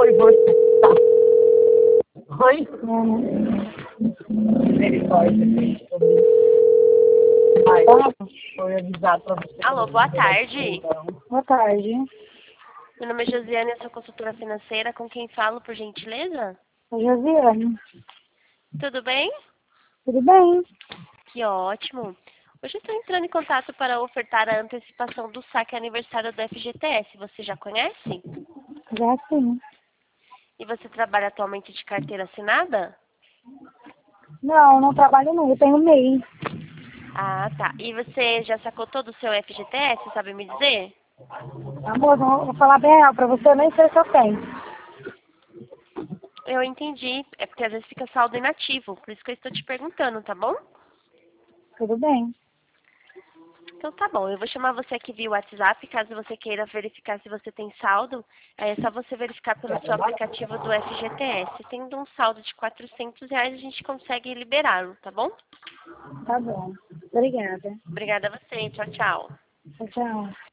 foi você. Tá. Oi? Misericórdia, gente. Ai, foi avisar pra você. Alô, boa tarde. Boa tarde. Meu nome é Josiane, eu sou consultora financeira. Com quem falo, por gentileza? Oi, Josiane. Tudo bem? Tudo bem? Que ótimo. Hoje eu estou entrando em contato para ofertar a antecipação do saque aniversário do FGTS. Você já conhece? Já sim. E você trabalha atualmente de carteira assinada? Não, não trabalho não. Eu tenho MEI. Ah, tá. E você já sacou todo o seu FGTS, sabe me dizer? Amor, vou falar bem real pra você. Eu nem sei se eu tenho. Eu entendi. É porque às vezes fica saldo inativo. Por isso que eu estou te perguntando, tá bom? Tudo bem. Então tá bom, eu vou chamar você aqui via WhatsApp, caso você queira verificar se você tem saldo, aí é só você verificar pelo seu aplicativo do FGTS. Tendo um saldo de R$ 400, a gente consegue liberá-lo, tá bom? Tá bom. Obrigada. Obrigada a você, tchau, tchau. Tchau, tchau.